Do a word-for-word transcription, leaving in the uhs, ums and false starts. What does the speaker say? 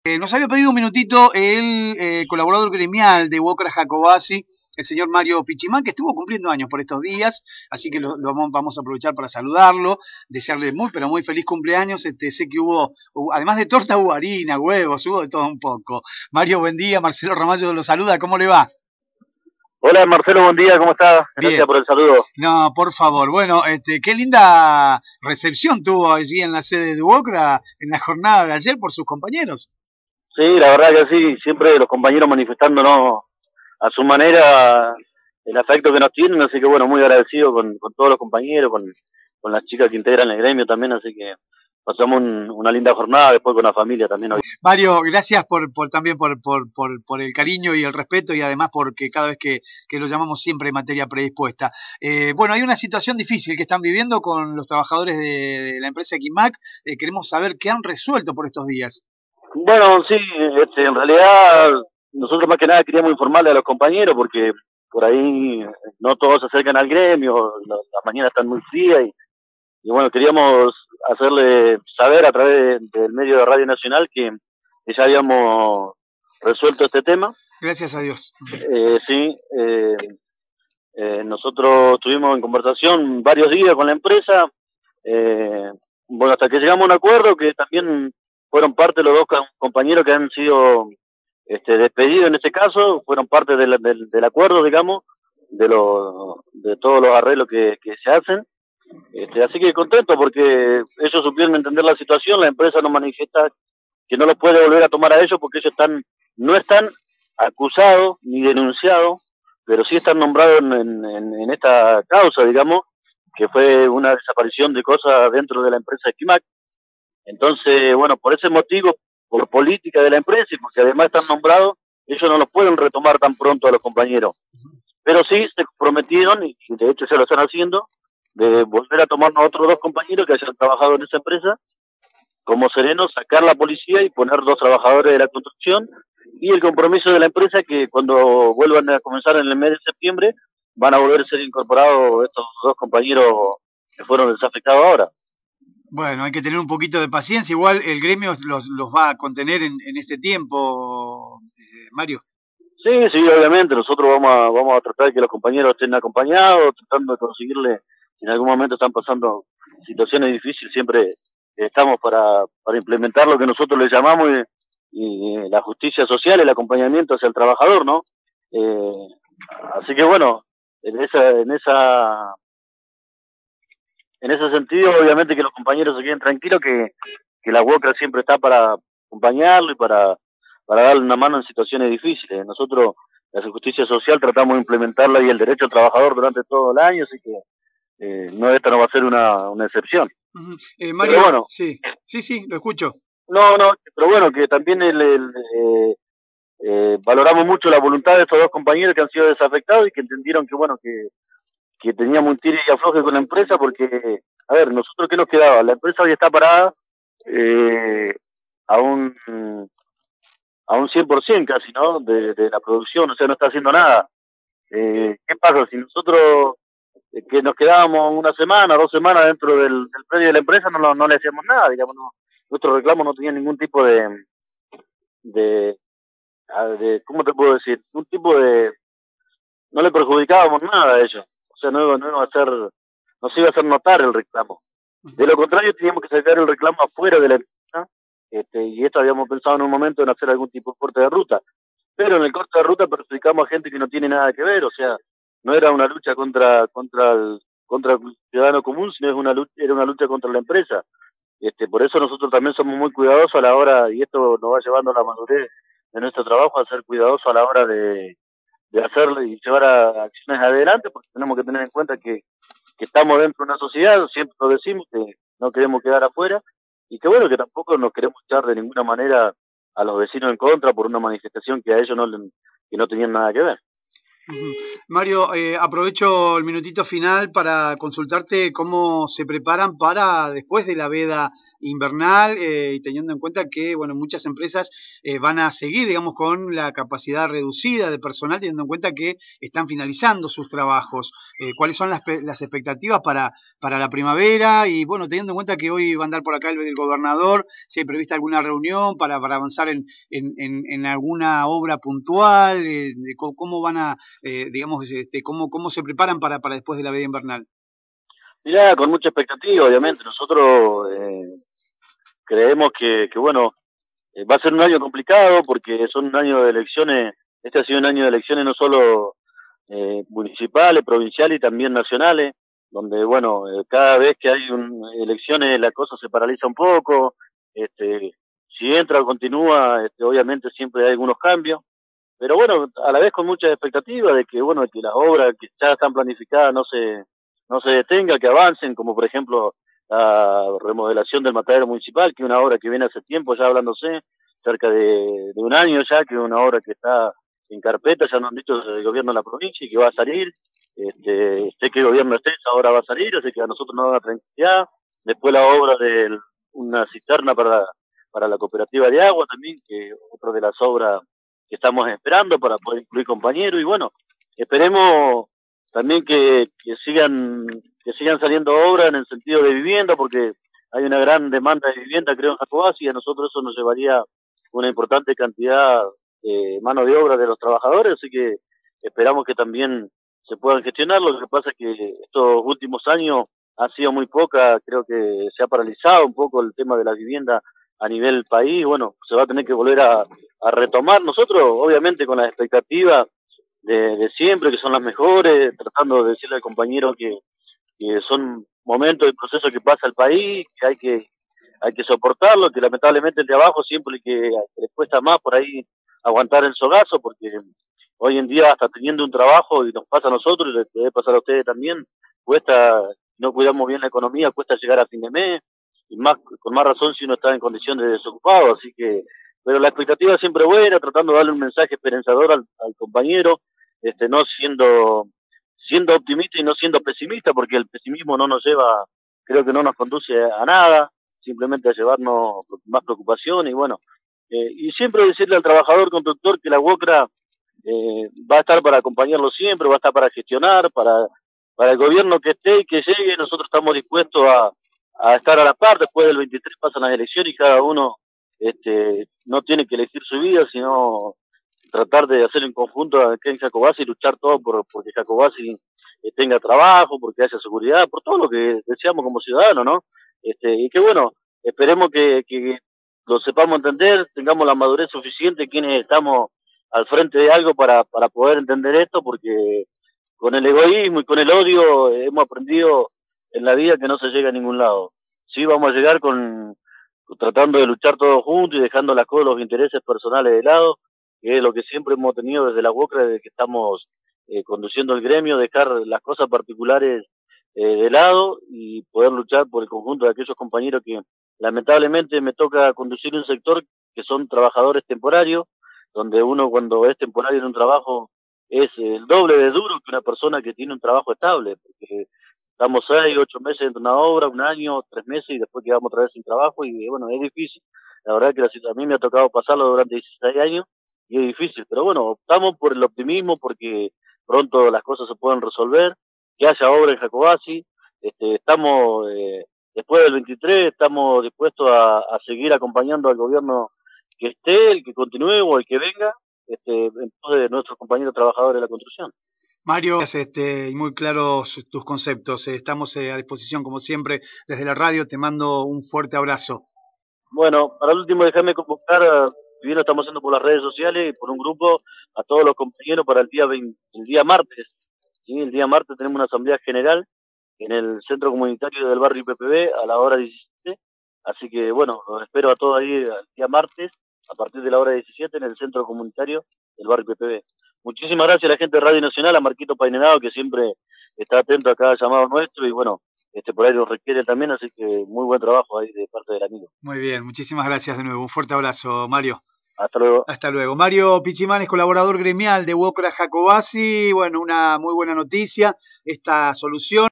Eh, nos había pedido un minutito el eh, colaborador gremial de Walker Jacobasi, el señor Mario Pichimán, que estuvo cumpliendo años por estos días, así que lo, lo vamos a aprovechar para saludarlo, desearle muy, pero muy feliz cumpleaños. Este, sé que hubo, hubo, además de torta, hubo harina, huevos, hubo de todo un poco. Mario, buen día. Marcelo Ramallo lo saluda, ¿cómo le va? Hola Marcelo, buen día, ¿cómo estás? Gracias Bien. por el saludo. No, por favor. Bueno, este, qué linda recepción tuvo allí en la sede de Walker en la jornada de ayer por sus compañeros. Sí, la verdad que sí, siempre los compañeros manifestándonos a su manera el afecto que nos tienen, así que bueno, muy agradecido con, con todos los compañeros, con, con las chicas que integran el gremio también, así que pasamos un, una linda jornada después con la familia también hoy. Mario, gracias por, por también por, por, por, por el cariño y el respeto y además porque cada vez que, que lo llamamos siempre en materia predispuesta. Eh, bueno, hay una situación difícil que están viviendo con los trabajadores de, de la empresa Equimac. Eh, queremos saber qué han resuelto por estos días. Bueno, sí, este, en realidad nosotros más que nada queríamos informarle a los compañeros porque por ahí no todos se acercan al gremio, las la mañanas están muy frías y, y bueno, queríamos hacerle saber a través de, del medio de Radio Nacional que, que ya habíamos resuelto este tema. Gracias a Dios. Eh, sí, eh, eh, nosotros estuvimos en conversación varios días con la empresa, eh, bueno, hasta que llegamos a un acuerdo que también fueron parte los dos compañeros que han sido este, despedidos en este caso, fueron parte del, del, del acuerdo, digamos, de, lo, de todos los arreglos que, que se hacen. Este, así que contento porque ellos supieron entender la situación, la empresa nos manifiesta que no los puede volver a tomar a ellos porque ellos están no están acusados ni denunciados, pero sí están nombrados en, en, en esta causa, digamos, que fue una desaparición de cosas dentro de la empresa Equimac. Entonces, bueno, por ese motivo, por política de la empresa y porque además están nombrados, ellos no los pueden retomar tan pronto a los compañeros. Pero sí se comprometieron, y de hecho se lo están haciendo, de volver a tomarnos a otros dos compañeros que hayan trabajado en esa empresa, como sereno, sacar la policía y poner dos trabajadores de la construcción, y el compromiso de la empresa que cuando vuelvan a comenzar en el mes de septiembre van a volver a ser incorporados estos dos compañeros que fueron desafectados ahora. Bueno, hay que tener un poquito de paciencia, igual el gremio los, los va a contener en, en este tiempo, eh, Mario. Sí, sí, obviamente, nosotros vamos a, vamos a tratar de que los compañeros estén acompañados, tratando de conseguirle, si en algún momento están pasando situaciones difíciles, siempre estamos para, para implementar lo que nosotros le llamamos y, y la justicia social, el acompañamiento hacia el trabajador, ¿no? Eh, así que bueno, en esa, en esa, en ese sentido, obviamente que los compañeros se queden tranquilos que, que la Walker siempre está para acompañarlo y para, para darle una mano en situaciones difíciles. Nosotros, la justicia social, tratamos de implementarla y el derecho al trabajador durante todo el año, así que eh, no, esta no va a ser una, una excepción. Uh-huh. eh, Mario, pero bueno, sí, sí, sí, lo escucho. No, no, pero bueno, que también el, el, eh, eh, valoramos mucho la voluntad de estos dos compañeros que han sido desafectados y que entendieron que, bueno, que, que teníamos un tire y afloje con la empresa porque, a ver, nosotros ¿qué nos quedaba? La empresa hoy está parada eh, a un a un cien por ciento casi, ¿no? De, de la producción, o sea, no está haciendo nada. Eh, ¿Qué pasa? Si nosotros eh, que nos quedábamos una semana, dos semanas dentro del, del predio de la empresa, no, no le hacíamos nada, digamos, no, nuestro reclamo no tenía ningún tipo de, de, de, ¿cómo te puedo decir? Un tipo de, no le perjudicábamos nada a ellos, o sea, no, no iba a hacer, no se iba a hacer notar el reclamo. De lo contrario, teníamos que sacar el reclamo afuera de la empresa, este, y esto habíamos pensado en un momento en hacer algún tipo de corte de ruta, pero en el corte de ruta perjudicamos a gente que no tiene nada que ver, o sea, no era una lucha contra contra el, contra el ciudadano común, sino es una lucha, era una lucha contra la empresa. Este, por eso nosotros también somos muy cuidadosos a la hora, y esto nos va llevando a la madurez de nuestro trabajo, a ser cuidadosos a la hora de, de hacerlo y llevar a acciones adelante, porque tenemos que tener en cuenta que, que estamos dentro de una sociedad, siempre lo decimos, que no queremos quedar afuera, y que bueno, que tampoco nos queremos echar de ninguna manera a los vecinos en contra por una manifestación que a ellos no, que no tenían nada que ver. Uh-huh. Mario, eh, aprovecho el minutito final para consultarte cómo se preparan para después de la veda invernal eh, y teniendo en cuenta que, bueno, muchas empresas eh, van a seguir, digamos, con la capacidad reducida de personal, teniendo en cuenta que están finalizando sus trabajos. Eh, ¿Cuáles son las, las expectativas para, para la primavera? Y, bueno, teniendo en cuenta que hoy va a andar por acá el, el gobernador, si hay prevista alguna reunión para, para avanzar en, en, en, en alguna obra puntual, eh, ¿cómo van a, eh, digamos, este, cómo, cómo se preparan para, para después de la veda invernal? Mirá, con mucha expectativa, obviamente. Nosotros eh, creemos que, que, bueno, eh, va a ser un año complicado porque son un año de elecciones. Este ha sido un año de elecciones no solo eh, municipales, provinciales y también nacionales, donde, bueno, eh, cada vez que hay un, elecciones la cosa se paraliza un poco. Este, si entra o continúa, este, obviamente siempre hay algunos cambios. Pero bueno, a la vez con muchas expectativas de que, bueno, que las obras que ya están planificadas no se, no se detengan, que avancen, como por ejemplo la remodelación del matadero municipal, que es una obra que viene hace tiempo ya hablándose, cerca de, de un año ya, que es una obra que está en carpeta, ya nos han dicho desde el gobierno de la provincia y que va a salir. Este, sé que el gobierno esté, esa obra va a salir, así que a nosotros nos da tranquilidad. Después la obra de una cisterna para, para la cooperativa de agua también, que es otra de las obras que estamos esperando para poder incluir compañeros. Y bueno, esperemos también que, que sigan que sigan saliendo obras en el sentido de vivienda, porque hay una gran demanda de vivienda, creo, en Jacobasi, y a nosotros eso nos llevaría una importante cantidad de mano de obra de los trabajadores, así que esperamos que también se puedan gestionar. Lo que pasa es que estos últimos años ha sido muy poca, creo que se ha paralizado un poco el tema de la vivienda a nivel país. Bueno, se va a tener que volver a, a retomar. Nosotros, obviamente, con las expectativas de, de siempre, que son las mejores, tratando de decirle al compañero que, que son momentos de proceso que pasa el país, que hay que hay que soportarlo, que lamentablemente el de abajo siempre que, que les cuesta más por ahí aguantar el sogazo, porque hoy en día hasta teniendo un trabajo, y nos pasa a nosotros, y les debe pasar a ustedes también, cuesta, no cuidamos bien la economía, cuesta llegar a fin de mes, y más con más razón si uno está en condiciones de desocupado, así que, pero la expectativa siempre buena, tratando de darle un mensaje esperanzador al, al compañero, este, no siendo siendo optimista y no siendo pesimista, porque el pesimismo no nos lleva, creo que no nos conduce a nada, simplemente a llevarnos más preocupación. Y bueno, eh, y siempre decirle al trabajador constructor que la UOCRA eh, va a estar para acompañarlo siempre, va a estar para gestionar, para, para el gobierno que esté y que llegue, nosotros estamos dispuestos a, a estar a la par. Después del veintitrés pasan las elecciones y cada uno este, no tiene que elegir su vida, sino tratar de hacer en conjunto acá en Jacobasi y luchar todo por porque Jacobasi eh, tenga trabajo, porque haya seguridad, por todo lo que deseamos como ciudadanos, ¿no? Este, y que bueno, esperemos que, que lo sepamos entender, tengamos la madurez suficiente quienes estamos al frente de algo para, para poder entender esto, porque con el egoísmo y con el odio eh, hemos aprendido en la vida que no se llega a ningún lado. Sí, vamos a llegar con, con tratando de luchar todos juntos y dejando las cosas, los intereses personales de lado, que es lo que siempre hemos tenido desde la UOCRA, desde que estamos eh, conduciendo el gremio, dejar las cosas particulares eh, de lado y poder luchar por el conjunto de aquellos compañeros que lamentablemente me toca conducir un sector que son trabajadores temporarios, donde uno cuando es temporario en un trabajo es el doble de duro que una persona que tiene un trabajo estable, porque estamos seis, ocho meses en una obra, un año, tres meses y después quedamos otra vez sin trabajo y bueno, es difícil. La verdad que a mí me ha tocado pasarlo durante dieciséis años y es difícil, pero bueno, optamos por el optimismo porque pronto las cosas se pueden resolver, que haya obra en Jacobasi. Este, estamos, eh, después del veintitrés, estamos dispuestos a, a seguir acompañando al gobierno que esté, el que continúe o el que venga, este, en pos de nuestros compañeros trabajadores de la construcción. Mario, este, y muy claros tus conceptos. Estamos a disposición, como siempre, desde la radio. Te mando un fuerte abrazo. Bueno, para el último, déjame convocar, si bien lo estamos haciendo por las redes sociales y por un grupo, a todos los compañeros para el día veinte, el día martes. ¿Sí? El día martes tenemos una asamblea general en el centro comunitario del barrio P P B a la hora diecisiete. Así que bueno, los espero a todos ahí el día martes a partir de la hora diecisiete en el centro comunitario del barrio P P B. Muchísimas gracias a la gente de Radio Nacional, a Marquito Painenado, que siempre está atento a cada llamado nuestro y bueno, este por ahí lo requiere también, así que muy buen trabajo ahí de parte del amigo. Muy bien, muchísimas gracias de nuevo. Un fuerte abrazo, Mario. Hasta luego. Hasta luego. Mario Pichimán es colaborador gremial de UOCRA Jacobasi. Bueno, una muy buena noticia, esta solución.